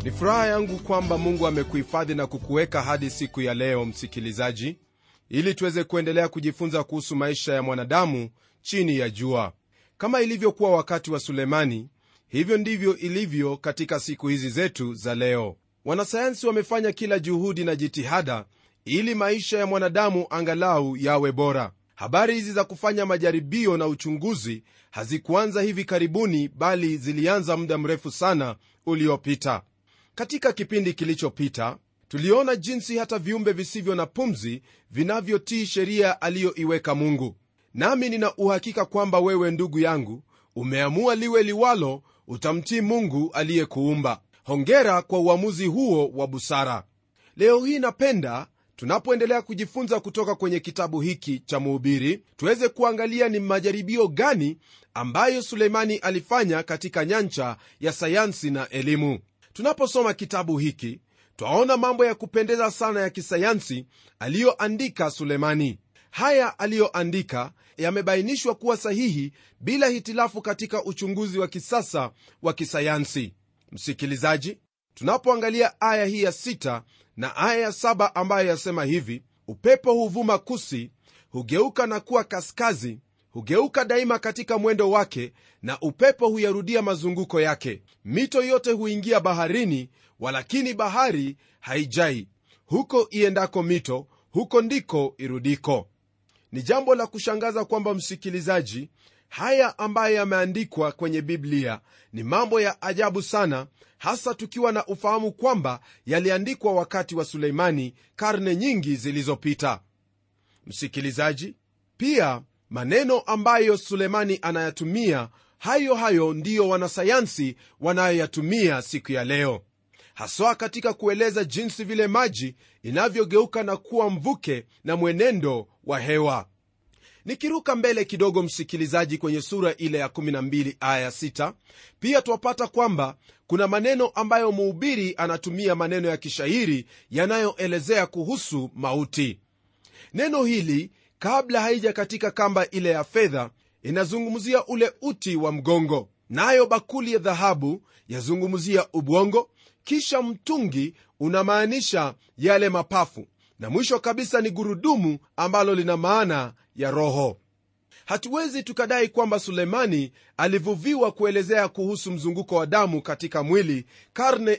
Ni furaha yangu kwamba Mungu amekuhifadhi na kukuweka hadi siku ya leo, msikilizaji, ili tuweze kuendelea kujifunza kuhusu maisha ya mwanadamu chini ya jua. Kama ilivyokuwa wakati wa Sulemani, hivyo ndivyo ilivyo katika siku hizi zetu za leo. Wanasayansi wamefanya kila juhudi na jitihada ili maisha ya mwanadamu angalau yawe bora. Habari hizi za kufanya majaribio na uchunguzi hazikuanza hivi karibuni, bali zilianza muda mrefu sana uliopita. Katika kipindi kilichopita tuliona jinsi hata viumbe visivyo na pumzi vinavyotii sheria aliyoiweka Mungu. Nami nina uhakika kwamba wewe, ndugu yangu, umeamua liwe liwalo, utamtii Mungu aliyekuumba. Hongera kwa uamuzi huo wa busara. Leo hii napenda tunapoendelea kujifunza kutoka kwenye kitabu hiki cha Mhubiri, tuweze kuangalia ni majaribio gani ambayo Sulemani alifanya katika nyanja ya sayansi na elimu. Tunaposoma kitabu hiki, twaona mambo ya kupendeza sana ya kisayansi aliyoandika Sulemani. Haya aliyoandika yamebainishwa kuwa sahihi bila hitilafu katika uchunguzi wa kisasa wa kisayansi. Msikilizaji, tunapoangalia aya hii ya 6 na aya ya 7 ambayo yasema hivi: upepo huvuma kusi, hugeuka na kuwa kaskazi, hugeuka daima katika mwendo wake, na upepo huyarudia mazunguko yake. Mito yote huingia baharini, walakini bahari haijai. Huko iendako mito, huko ndiko irudiko. Ni jambo la kushangaza kwamba, msikilizaji, haya ambayo yameandikwa kwenye Biblia ni mambo ya ajabu sana, hasa tukiwa na ufahamu kwamba yaliandikwa wakati wa Suleimani, karne nyingi zilizopita. Msikilizaji, pia maneno ambayo Sulemani anayatumia, hayo ndiyo wanasayansi wanayoyatumia siku ya leo, haswa katika kueleza jinsi vile maji inavyogeuka na kuwa mvuke na mwenendo wa hewa. Nikiruka mbele kidogo, msikilizaji, kwenye sura ile ya 12 aya 6, pia twapata kwamba kuna maneno ambayo mhubiri anatumia, maneno ya kishairi yanayoelezea kuhusu mauti. Neno hili, kabla haija katika kamba ile ya fedha, inazungumzia ule uti wa mgongo, nayo bakuli ya dhahabu yazungumzia ubongo, kisha mtungi unamaanisha yale mapafu, na mwisho kabisa ni gurudumu ambalo lina maana ya roho. Hatuwezi tukadai kwamba Sulemani alivuviwa kuelezea kuhusu mzunguko wa damu katika mwili karne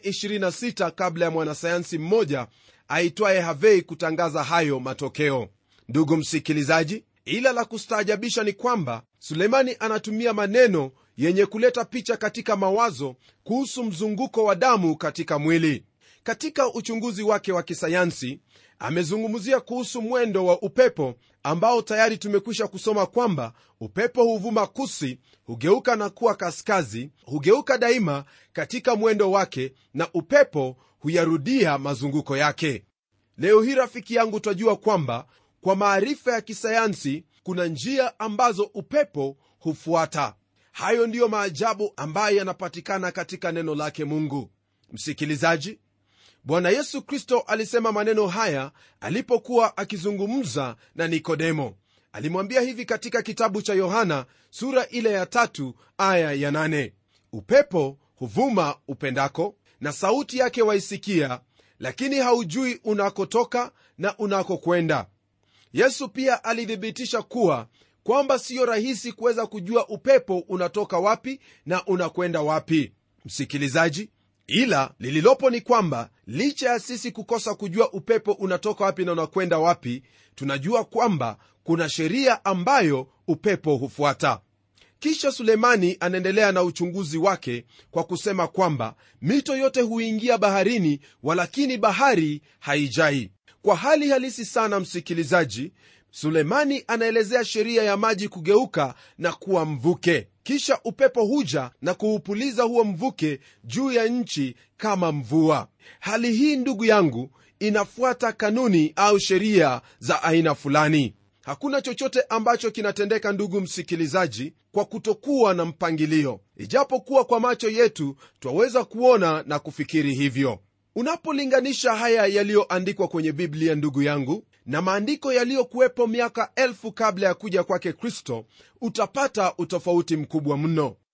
26 kabla ya mwanasayansi mmoja aitwaye Harvey kutangaza hayo matokeo. Ndugu msikilizaji, ila la kustaajabisha ni kwamba Sulemani anatumia maneno yenye kuleta picha katika mawazo kuhusu mzunguko wa damu katika mwili. Katika uchunguzi wake wa kisayansi amezungumzia kuhusu mwendo wa upepo ambao tayari tumekwisha kusoma kwamba upepo huvuma kusi, hugeuka na kuwa kaskazi, hugeuka daima katika mwendo wake, na upepo huyarudia mazunguko yake. Leo hii, rafiki yangu, twajua kwamba kwa maarifa ya kisayansi kuna njia ambazo upepo hufuata. Hayo ndiyo maajabu ambayo yanapatikana katika neno lake Mungu. Msikilizaji, Bwana Yesu Kristo alisema maneno haya alipokuwa akizungumza na Nikodemo. Alimwambia hivi katika kitabu cha Yohana sura ile ya 3 aya ya 8: upepo huvuma upendako, na sauti yake waisikia, lakini haujui unakotoka na unakokwenda. Yesu pia alithibitisha kwamba siyo rahisi kuweza kujua upepo unatoka wapi na unakwenda wapi. Msikilizaji, ila lililopo ni kwamba licha ya sisi kukosa kujua upepo unatoka wapi na unakwenda wapi, tunajua kwamba kuna sheria ambayo upepo hufuata. Kisha Sulemani anaendelea na uchunguzi wake kwa kusema kwamba mito yote huingia baharini, walakini bahari haijai. Kwa hali halisi sana, msikilizaji, Sulemani anaelezea sheria ya maji kugeuka na kuwa mvuke, kisha upepo huja na kuupuliza huo mvuke juu ya nchi kama mvua. Hali hii, ndugu yangu, inafuata kanuni au sheria za aina fulani. Hakuna chochote ambacho kinatendeka, ndugu msikilizaji, kwa kutokuwa na mpangilio, ijapokuwa kwa macho yetu twaweza kuona na kufikiri hivyo. Unapolinganisha haya yaliyoandikwa kwenye Biblia, ndugu yangu, na maandiko yaliyokuwepo miaka 1000 kabla ya kuja kwake Kristo, utapata utofauti mkubwa mno.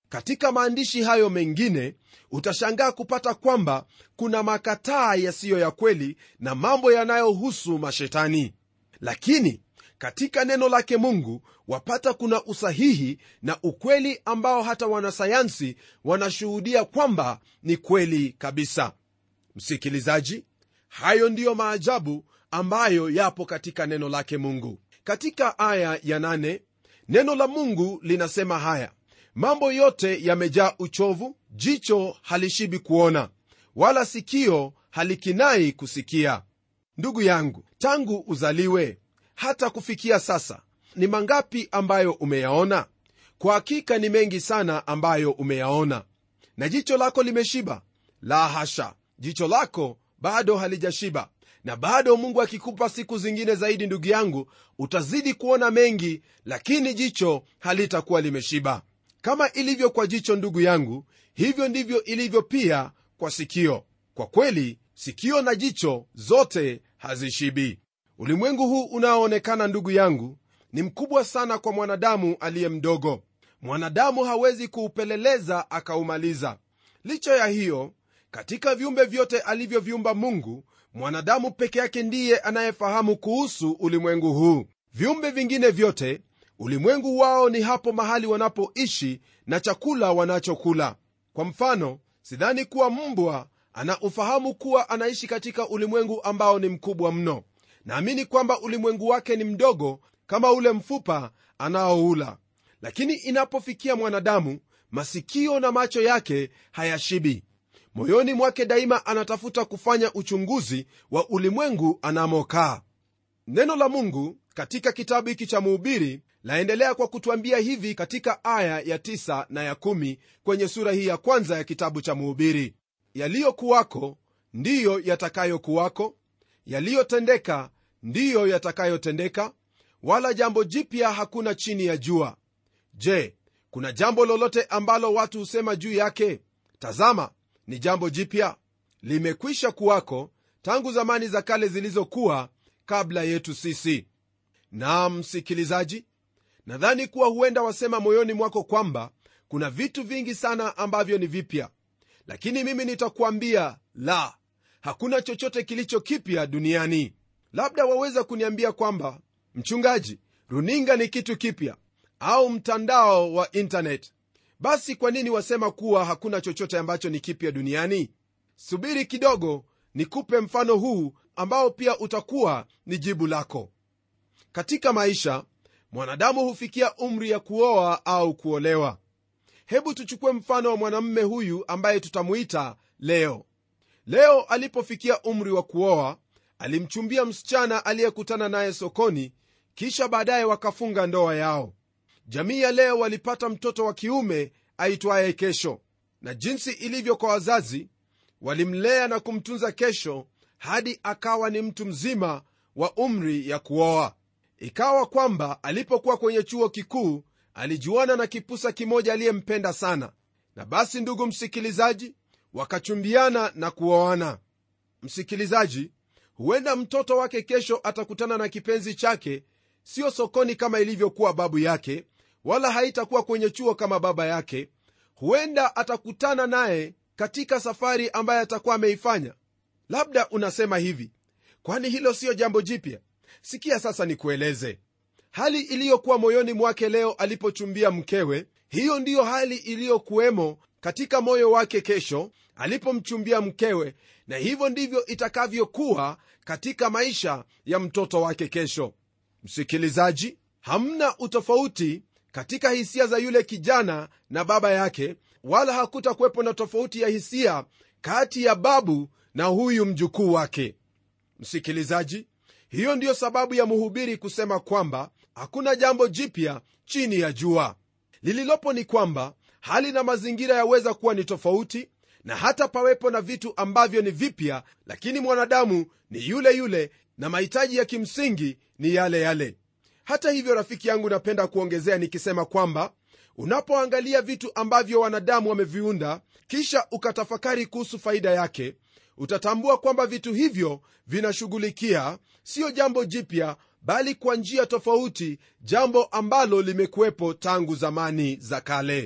Katika maandishi hayo mengine utashangaa kupata kwamba kuna makataa yasiyo ya kweli na mambo yanayohusu mashetani, lakini katika neno lake Mungu wapata kuna usahihi na ukweli ambao hata wanasayansi wanashuhudia kwamba ni kweli kabisa. Msikilizaji, hayo ndiyo maajabu ambayo yapo katika neno lake Mungu. Katika aya ya 8 neno la Mungu linasema haya: mambo yote yamejaa uchovu, jicho halishibi kuona, wala sikio halikinai kusikia. Ndugu yangu, tangu uzaliwe hata kufikia sasa, ni mangapi ambayo umeyaona? Kwa hakika ni mengi sana ambayo umeyaona. Na jicho lako limeshiba? La hasha, jicho lako bado halijashiba. Na bado Mungu akikupa siku zingine zaidi, ndugu yangu, utazidi kuona mengi, lakini jicho halitakuwa limeshiba. Kama ilivyo kwa jicho, ndugu yangu, hivyo ndivyo ilivyo pia kwa sikio. Kwa kweli, sikio na jicho zote hazishibi. Ulimwengu huu unaoonekana, ndugu yangu, ni mkubwa sana kwa mwanadamu aliye mdogo. Mwanadamu hawezi kuupeleleza akaumaliza. Licha ya hiyo, katika viumbe vyote alivyoviumba Mungu, mwanadamu peke yake ndiye anayefahamu kuhusu ulimwengu huu. Viumbe vingine vyote, ulimwengu wao ni hapo mahali wanapoishi na chakula wanachokula. Kwa mfano, sidhani kuwa mbwa ana ufahamu kuwa anaishi katika ulimwengu ambao ni mkubwa mno. Naamini kwamba ulimwengu wake ni mdogo kama ule mfupa anaoula. Lakini inapofikia mwanadamu, masikio na macho yake hayashibi. Moyoni mwake daima anatafuta kufanya uchunguzi wa ulimwengu anamokaa. Neno la Mungu katika kitabu hiki cha Mhubiri laendelea kwa kutuambia hivi katika aya ya 9 na ya 10 kwenye sura hii ya kwanza ya kitabu cha Mhubiri: yaliyokuwako ndiyo yatakayokuwako, yaliyotendeka ndiyo yatakayotendeka, wala jambo jipya hakuna chini ya jua. Je, kuna jambo lolote ambalo watu husema juu yake, tazama, ni jambo jipya? Limekwisha kuwako tangu zamani za kale zilizokuwa kabla yetu sisi. Na msikilizaji, nadhani kuwa huenda wasema moyoni mwako kwamba kuna vitu vingi sana ambavyo ni vipya. Lakini mimi nitakuambia la, hakuna chochote kilicho kipya duniani. Labda waweza kuniambia kwamba, mchungaji, runinga ni kitu kipya au mtandao wa internet. Basi kwa nini wasema kuwa hakuna chochote ambacho ni kipya duniani? Subiri kidogo nikupe mfano huu ambao pia utakuwa ni jibu lako. Katika maisha, mwanadamu hufikia umri ya kuoa au kuolewa. Hebu tuchukue mfano wa mwanamume huyu ambaye tutamuita Leo. Leo alipofikia umri wa kuoa, alimchumbia msichana aliyekutana naye sokoni, kisha baadaye wakafunga ndoa yao. Jamii ya Leo walipata mtoto wa kiume aitwaye Kesho, na jinsi ilivyo kwa wazazi, walimlea na kumtunza Kesho hadi akawa ni mtu mzima wa umri ya kuoa. Ikawa kwamba alipokuwa kwenye chuo kikuu, alijuana na kipusa kimoja aliyempenda sana, na basi, ndugu msikilizaji, wakachumbiana na kuoana. Msikilizaji, huenda mtoto wake Kesho atakutana na kipenzi chake sio sokoni kama ilivyokuwa babu yake, wala haitakuwa kwenye chuo kama baba yake. Huenda atakutana naye katika safari ambayo atakuwa ameifanya. Labda unasema hivi, kwani hilo sio jambo jipya? Sikia sasa nikueleze. Hali iliyokuwa moyoni mwake Leo alipochumbia mkewe, hiyo ndiyo hali iliyokuwemo katika moyo wake Kesho alipomchumbia mkewe, na hivyo ndivyo itakavyokuwa katika maisha ya mtoto wake Kesho. Msikilizaji, hamna utofauti katika hisia za yule kijana na baba yake, wala hakutakuwepo na tofauti ya hisia kati ya babu na huyu mjukuu wake. Msikilizaji, hiyo ndiyo sababu ya Mhubiri kusema kwamba hakuna jambo jipya chini ya jua. Lililopo ni kwamba hali na mazingira yaweza kuwa ni tofauti, na hata pawepo na vitu ambavyo ni vipya, lakini mwanadamu ni yule yule na mahitaji ya kimsingi ni yale yale. Hata hivyo, rafiki yangu, napenda kuongezea nikisema kwamba unapoangalia vitu ambavyo wanadamu wameviunda kisha ukatafakari kuhusu faida yake, utatambua kwamba vitu hivyo vinashughulikia sio jambo jipya, bali kwa njia tofauti, jambo ambalo limekuwepo tangu zamani za kale.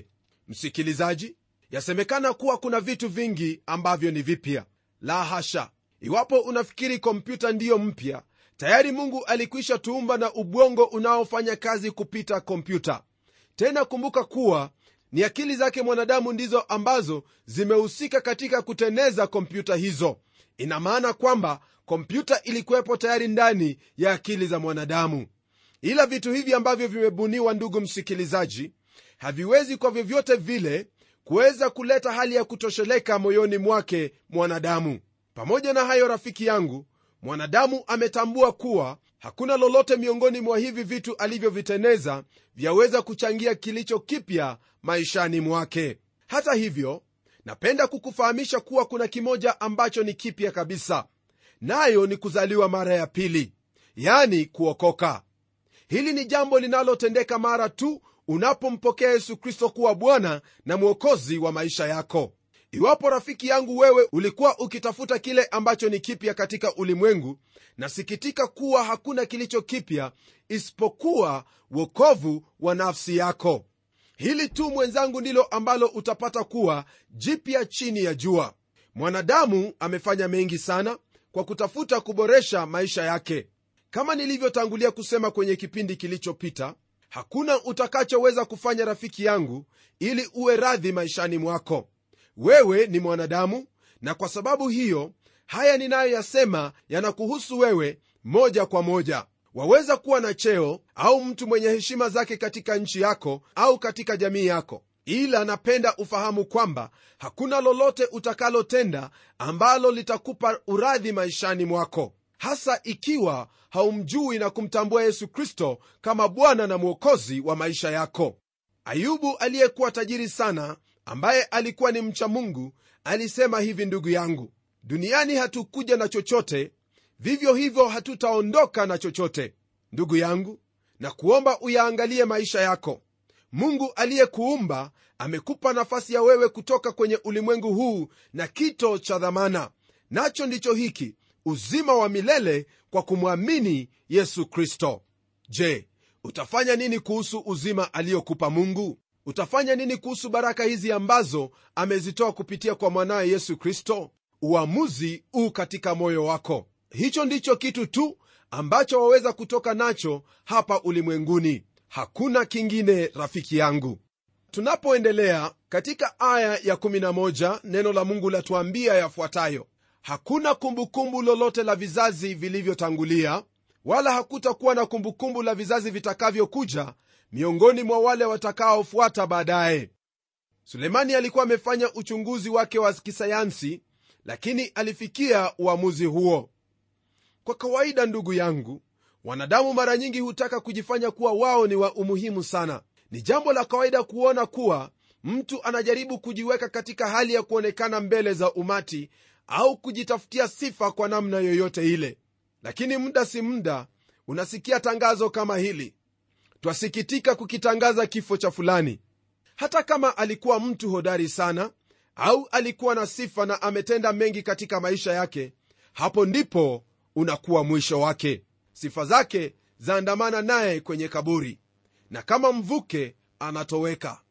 Msikilizaji, yasemekana kuwa kuna vitu vingi ambavyo ni vipya. La hasha! Iwapo unafikiri kompyuta ndiyo mpya, tayari Mungu alikwisha tuumba na ubongo unaofanya kazi kupita kompyuta. Tena kumbuka kuwa ni akili zake mwanadamu ndizo ambazo zimehusika katika kuteneza kompyuta hizo. Ina maana kwamba kompyuta ilikuwepo tayari ndani ya akili za mwanadamu. Ila vitu hivi ambavyo vimebuniwa, ndugu msikilizaji, haviwezi kwa vyovyote vile kuweza kuleta hali ya kutosheleka moyoni mwake mwanadamu. Pamoja na hayo, rafiki yangu, mwanadamu ametambua kuwa hakuna lolote miongoni mwa hivi vitu alivyoviteneza vyaweza kuchangia kilicho kipya maishani mwake. Hata hivyo, napenda kukufahamisha kuwa kuna kimoja ambacho ni kipya kabisa, nayo ni kuzaliwa mara ya pili, yani kuokoka. Hili ni jambo linalotendeka mara tu unapompokea Yesu Kristo kuwa Bwana na Mwokozi wa maisha yako. Iwapo rafiki yangu, wewe ulikuwa ukitafuta kile ambacho ni kipya katika ulimwengu, nasikitika kuwa hakuna kilicho kipya isipokuwa wokovu wa nafsi yako. Hili tu mwenzangu ndilo ambalo utapata kuwa jipya chini ya jua. Mwanadamu amefanya mengi sana kwa kutafuta kuboresha maisha yake. Kama nilivyotangulia kusema kwenye kipindi kilichopita, hakuna utakachoweza kufanya rafiki yangu ili uwe radhi maishani mwako. Wewe ni mwanadamu, na kwa sababu hiyo haya ninayoyasema yanakuhusu wewe moja kwa moja. Waweza kuwa na cheo au mtu mwenye heshima zake katika nchi yako au katika jamii yako, ila napenda ufahamu kwamba hakuna lolote utakalotenda ambalo litakupa uradhi maishani mwako, hasa ikiwa haumjui na kumtambua Yesu Kristo kama Bwana na Mwokozi wa maisha yako. Ayubu aliyekuwa tajiri sana, ambaye alikuwa ni mcha Mungu, alisema hivi: ndugu yangu, duniani hatukuja na chochote, vivyo hivyo hatutaondoka na chochote. Ndugu yangu, na kuomba uyaangalie maisha yako. Mungu aliyekuumba amekupa nafasi ya wewe kutoka kwenye ulimwengu huu na kito cha dhamana, nacho ndicho hiki: uzima wa milele kwa kumwamini Yesu Kristo. Je, utafanya nini kuhusu uzima aliyokupa Mungu? Utafanya nini kuhusu baraka hizi ambazo amezitoa kupitia kwa mwanawe Yesu Kristo? Uamuzi katika moyo wako. Hicho ndicho kitu tu ambacho waweza kutoka nacho hapa ulimwenguni, hakuna kingine, rafiki yangu. Tunapoendelea katika aya ya 11, neno la Mungu latuambia yafuatayo: hakuna kumbukumbu lolote la vizazi vilivyotangulia, wala hakutakuwa na kumbukumbu la vizazi vitakavyokuja miongoni mwa wale watakaofuata baadaye. Sulemani alikuwa amefanya uchunguzi wake wa kisayansi, lakini alifikia uamuzi huo. Kwa kawaida, ndugu yangu, wanadamu mara nyingi hutaka kujifanya kuwa wao ni wa umuhimu sana. Ni jambo la kawaida kuona kuwa mtu anajaribu kujiweka katika hali ya kuonekana mbele za umati au kujitafutia sifa kwa namna yoyote ile. Lakini muda si muda unasikia tangazo kama hili: twasikitika kukitangaza kifo cha fulani. Hata kama alikuwa mtu hodari sana au alikuwa na sifa na ametenda mengi katika maisha yake, hapo ndipo unakuwa mwisho wake. Sifa zake zaandamana naye kwenye kaburi, na kama mvuke anatoweka.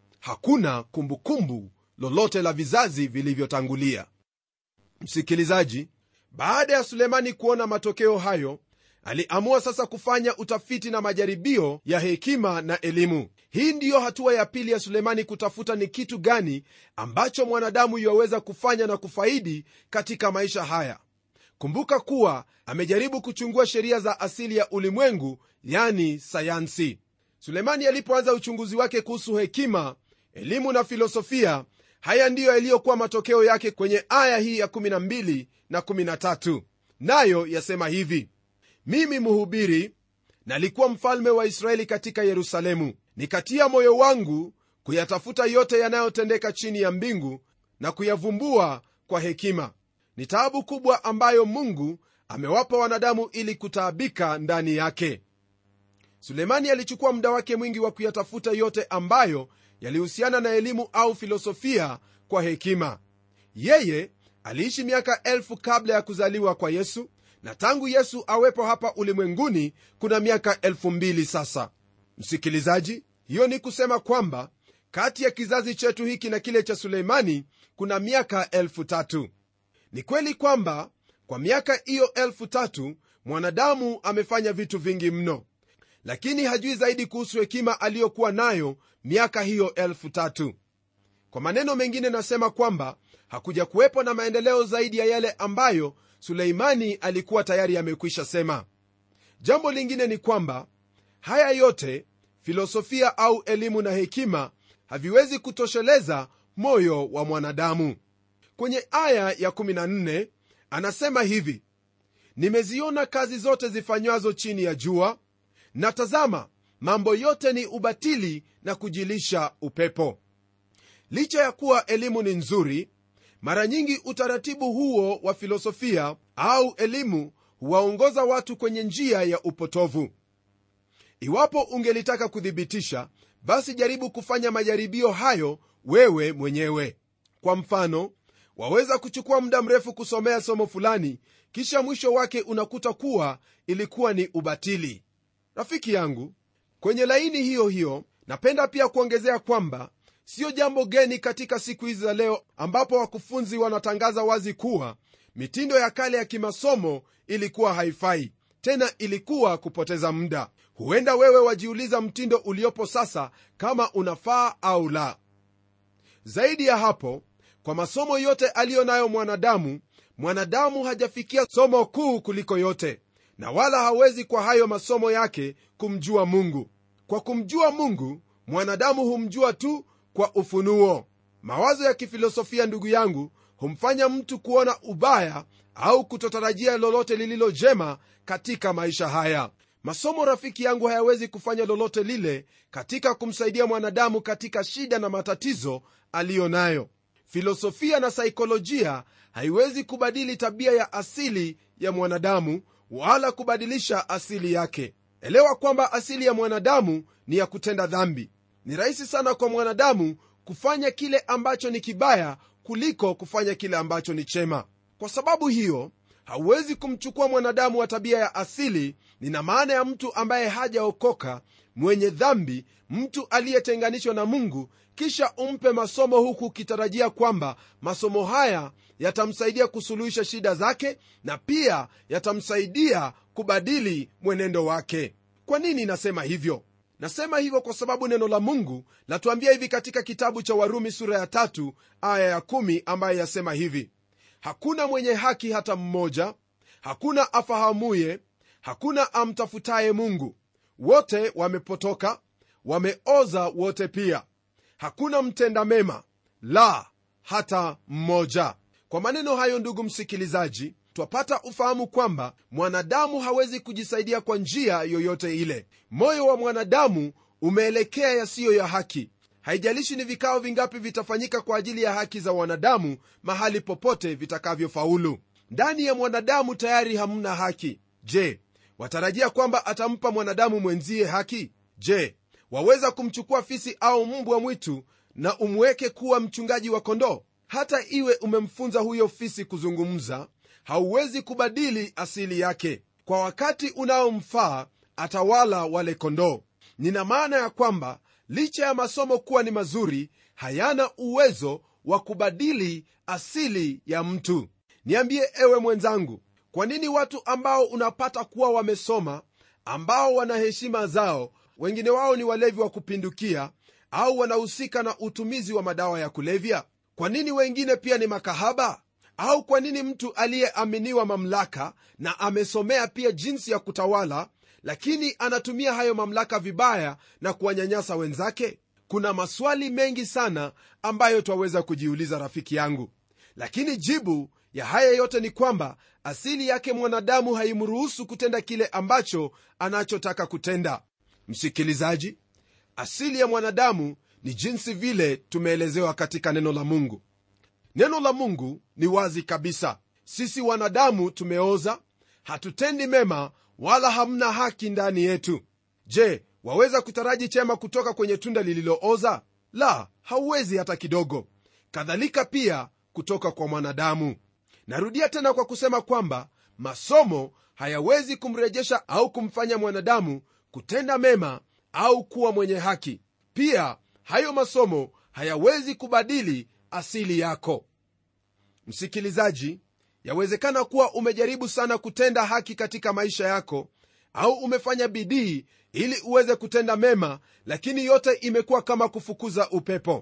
Hakuna kumbukumbu lolote la vizazi vilivyotangulia. Msikilizaji, baada ya Sulemani kuona matokeo hayo, aliamua sasa kufanya utafiti na majaribio ya hekima na elimu. Hii ndiyo hatua ya pili ya Sulemani, kutafuta ni kitu gani ambacho mwanadamu yaweza kufanya na kufaidi katika maisha haya. Kumbuka kuwa amejaribu kuchungua sheria za asili ya ulimwengu, yani sayansi. Sulemani alipoanza uchunguzi wake kuhusu hekima, elimu na filosofia, haya ndiyo yaliyokuwa matokeo yake kwenye aya hii ya 12 na 13. Nayo yasema hivi: mimi mhubiri nalikuwa mfalme wa Israeli katika Yerusalemu, nikatia moyo wangu kuyatafuta yote yanayotendeka chini ya mbingu na kuyavumbua kwa hekima. Ni taabu kubwa ambayo Mungu amewapa wanadamu ili kutaabika ndani yake. Sulemani alichukua muda wake mwingi wa kuyatafuta yote ambayo yalihusiana na elimu au filosofia kwa hekima. Yeye aliishi miaka 1000 kabla ya kuzaliwa kwa Yesu, na tangu Yesu awepo hapa ulimwenguni kuna miaka 2000 sasa. Msikilizaji, hiyo ni kusema kwamba kati ya kizazi chetu hiki na kile cha Suleimani kuna miaka 3,000. Ni kweli kwamba kwa miaka hiyo 3,000 mwanadamu amefanya vitu vingi mno, lakini hajui zaidi kuhusu hekima aliyokuwa nayo miaka hiyo 3,000. Kwa maneno mengine nasema kwamba hakuja kuwepo na maendeleo zaidi ya yale ambayo Suleimani alikuwa tayari amekwisha sema. Jambo lingine ni kwamba haya yote, filosofia au elimu na hekima, haviwezi kutosheleza moyo wa mwanadamu. Kwenye aya ya 14 anasema hivi: nimeziona kazi zote zifanywazo chini ya jua, na tazama, mambo yote ni ubatili na kujilisha upepo. Licha ya kuwa elimu ni nzuri, mara nyingi utaratibu huo wa filosofia au elimu huwaongoza watu kwenye njia ya upotovu. Iwapo ungelitaka kudhibitisha, basi jaribu kufanya majaribio hayo wewe mwenyewe. Kwa mfano, waweza kuchukua muda mrefu kusomea somo fulani, kisha mwisho wake unakuta kuwa ilikuwa ni ubatili. Rafiki yangu, kwenye laini hiyo hiyo napenda pia kuongezea kwamba sio jambo geni katika siku hizi za leo, ambapo wakufunzi wanatangaza wazi kuwa mitindo ya kale ya kimasomo ilikuwa haifai tena, ilikuwa kupoteza muda. Huenda wewe wajiuliza mtindo uliopo sasa kama unafaa au la. Zaidi ya hapo, kwa masomo yote aliyo nayo mwanadamu hajafikia somo kuu kuliko yote, na wala hawezi kwa hayo masomo yake kumjua Mungu. Kwa kumjua Mungu, mwanadamu humjua tu kwa ufunuo. Mawazo ya kifilosofia, ndugu yangu, humfanya mtu kuona ubaya au kutotarajia lolote lililo jema katika maisha haya. Masomo, rafiki yangu, hayawezi kufanya lolote lile katika kumsaidia mwanadamu katika shida na matatizo aliyo nayo. Filosofia na saikolojia haiwezi kubadili tabia ya asili ya mwanadamu wala kubadilisha asili yake. Elewa kwamba asili ya mwanadamu ni ya kutenda dhambi. Ni rahisi sana kwa mwanadamu kufanya kile ambacho ni kibaya kuliko kufanya kile ambacho ni chema. Kwa sababu hiyo, hauwezi kumchukua mwanadamu wa tabia ya asili, nina maana ya mtu ambaye hajaokoka, mwenye dhambi, mtu aliyetenganishwa na Mungu, kisha umpe masomo huku ukitarajia kwamba masomo haya yatamsaidia kusuluhisha shida zake na pia yatamsaidia kubadili mwenendo wake. Kwa nini nasema hivyo? Nasema hivyo kwa sababu neno la Mungu latuambia hivi katika kitabu cha Warumi sura ya 3 aya ya 10, ambaye yasema hivi: hakuna mwenye haki hata mmoja, hakuna afahamuye, hakuna amtafutaye Mungu. Wote wamepotoka, wameoza wote pia. Hakuna mtenda mema, la hata mmoja. Kwa maneno hayo, ndugu msikilizaji, twapata ufahamu kwamba mwanadamu hawezi kujisaidia kwa njia yoyote ile. Moyo wa mwanadamu umeelekea yasiyo ya haki. Haijalishi ni vikao vingapi vitafanyika kwa ajili ya haki za wanadamu, mahali popote vitakavyofaulu. Ndani ya mwanadamu tayari hamna haki. Je, watarajia kwamba atampa mwanadamu mwenzie haki? Je, waweza kumchukua fisi au mbwa mwitu na umweke kuwa mchungaji wa kondoo? Hata iwe umemfunza huyo fisi kuzungumza, hauwezi kubadili asili yake. Kwa wakati unaomfaa atawala wale kondoo. Nina maana ya kwamba licha ya masomo kuwa ni mazuri, hayana uwezo wa kubadili asili ya mtu. Niambie ewe mwenzangu, kwa nini watu ambao unapata kuwa wamesoma, ambao wana heshima zao, wengine wao ni walevi wa kupindukia au wanahusika na utumizi wa madawa ya kulevya? Kwa nini wengine pia ni makahaba? Au kwa nini mtu aliyeaminiwa mamlaka na amesomea pia jinsi ya kutawala, lakini anatumia hayo mamlaka vibaya na kuwanyanyasa wenzake? Kuna maswali mengi sana ambayo twaweza kujiuliza, rafiki yangu, lakini jibu ya haya yote ni kwamba asili yake mwanadamu haimruhusu kutenda kile ambacho anachotaka kutenda. Msikilizaji, asili ya mwanadamu ni jinsi vile tumeelezewa katika neno la Mungu. Neno la Mungu ni wazi kabisa. Sisi wanadamu tumeoza, hatutendi mema, wala hamna haki ndani yetu. Je, waweza kutaraji chema kutoka kwenye tunda lililooza? La, hauwezi hata kidogo. Kadhalika pia kutoka kwa mwanadamu. Narudia tena kwa kusema kwamba masomo hayawezi kumrejesha au kumfanya mwanadamu kutenda mema au kuwa mwenye haki. Pia hayo masomo hayawezi kubadili asili yako. Msikilizaji, yawezekana kuwa umejaribu sana kutenda haki katika maisha yako, au umefanya bidii ili uweze kutenda mema, lakini yote imekuwa kama kufukuza upepo.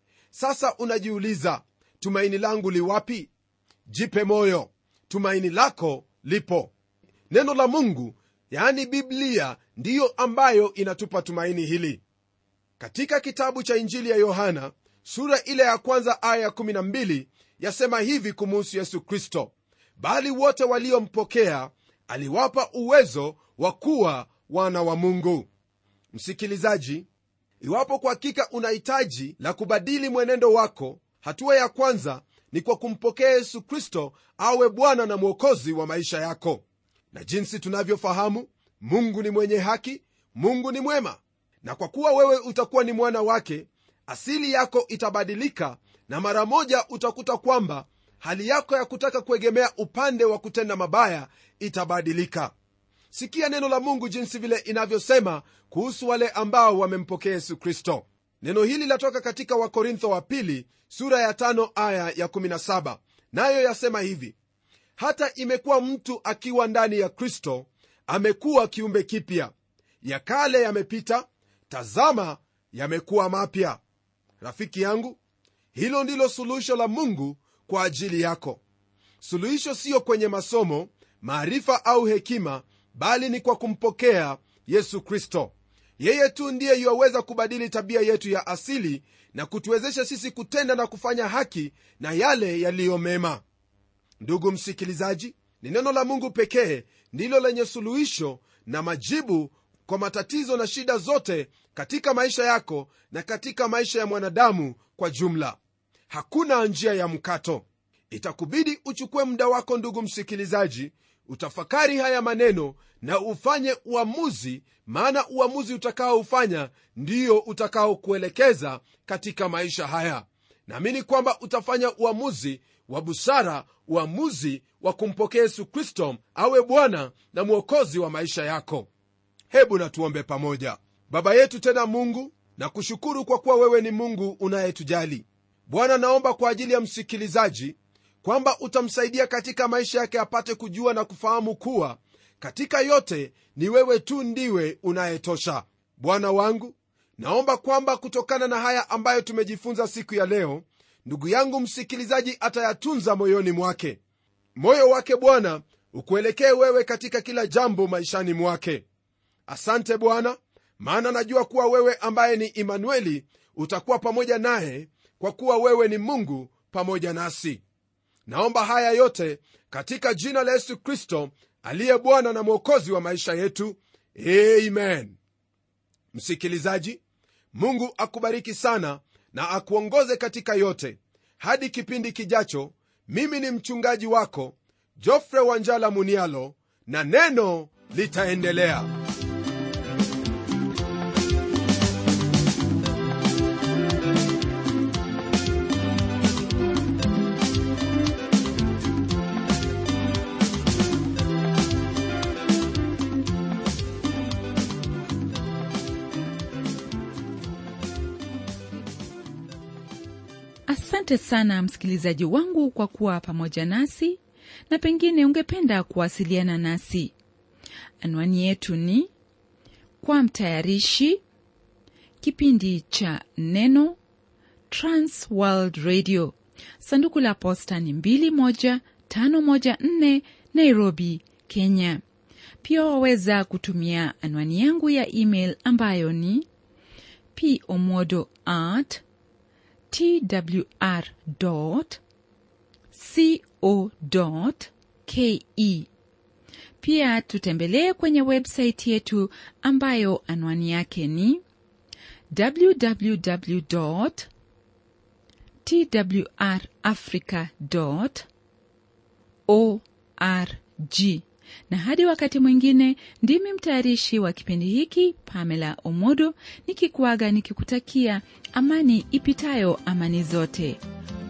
Sasa unajiuliza, tumaini langu li wapi? Jipe moyo, tumaini lako lipo. Neno la Mungu, yaani Biblia, ndiyo ambayo inatupa tumaini hili. Katika kitabu cha Injili ya Yohana sura ile ya kwanza aya 12 yasema hivi kumuhusu Yesu Kristo: bali wote waliompokea aliwapa uwezo wa kuwa wana wa Mungu. Msikilizaji, iwapo kwa hakika unahitaji la kubadili mwenendo wako, hatua ya kwanza ni kwa kumpokea Yesu Kristo awe Bwana na Mwokozi wa maisha yako. Na jinsi tunavyofahamu, Mungu ni mwenye haki, Mungu ni mwema, na kwa kuwa wewe utakuwa ni mwana wake, asili yako itabadilika, na mara moja utakuta kwamba hali yako ya kutaka kuegemea upande wa kutenda mabaya itabadilika. Sikia neno la Mungu jinsi vile inavyosema kuhusu wale ambao wamempokea Yesu Kristo. Neno hili latoka katika Wakorintho wa pili sura ya 5 aya ya 17, nayo yasema hivi: hata imekuwa mtu akiwa ndani ya Kristo, amekuwa kiumbe kipya, ya kale yamepita, tazama yamekuwa mapya. Rafiki yangu, hilo ndilo suluhisho la Mungu kwa ajili yako. Suluhisho sio kwenye masomo, maarifa au hekima, bali ni kwa kumpokea Yesu Kristo. Yeye tu ndiye yuwaweza kubadili tabia yetu ya asili na kutuwezesha sisi kutenda na kufanya haki na yale yaliyo mema. Ndugu msikilizaji, ni neno la Mungu pekee ndilo lenye suluhisho na majibu kwa matatizo na shida zote katika maisha yako na katika maisha ya mwanadamu kwa jumla. Hakuna njia ya mkato. Itakubidi uchukue muda wako, ndugu msikilizaji, utafakari haya maneno na ufanye uamuzi, maana uamuzi utakaoufanya ndio utakao kuelekeza katika maisha haya. Naamini kwamba utafanya uamuzi wa busara, uamuzi wa kumpokea Yesu Kristo awe Bwana na Mwokozi wa maisha yako. Hebu na tuombe pamoja. Baba yetu tena Mungu, na kushukuru kwa kuwa wewe ni Mungu unayetujali. Bwana, naomba kwa ajili ya msikilizaji kwamba utamsaidia katika maisha yake apate kujua na kufahamu kuwa katika yote ni wewe tu ndiwe unayetosha. Bwana wangu, naomba kwamba kutokana na haya ambayo tumejifunza siku ya leo, ndugu yangu msikilizaji atayatunza moyoni mwake. Moyo wake Bwana ukuelekee wewe katika kila jambo maishani mwake. Asante Bwana, maana najua kuwa wewe ambaye ni Imanueli utakuwa pamoja naye, kwa kuwa wewe ni Mungu pamoja nasi. Naomba haya yote katika jina la Yesu Kristo aliye Bwana na Mwokozi wa maisha yetu. Amen. Msikilizaji, Mungu akubariki sana na akuongoze katika yote. Hadi kipindi kijacho, mimi ni mchungaji wako Geoffrey Wanjala Munialo, na neno litaendelea. Asante sana msikilizaji wangu kwa kuwa pamoja nasi, na pengine ungependa kuwasiliana nasi. Anwani yetu ni kwa mtayarishi kipindi cha Neno, Trans World Radio, sanduku la posta ni 21514 Nairobi, Kenya. Pia waweza kutumia anwani yangu ya email ambayo ni pomodo@twr.co.ke. Pia tutembelee kwenye website yetu ambayo anwani yake ni www.twrafrica.org. Na hadi wakati mwingine, ndimi mtayarishi wa kipindi hiki Pamela Omodo nikikuaga nikikutakia amani ipitayo amani zote.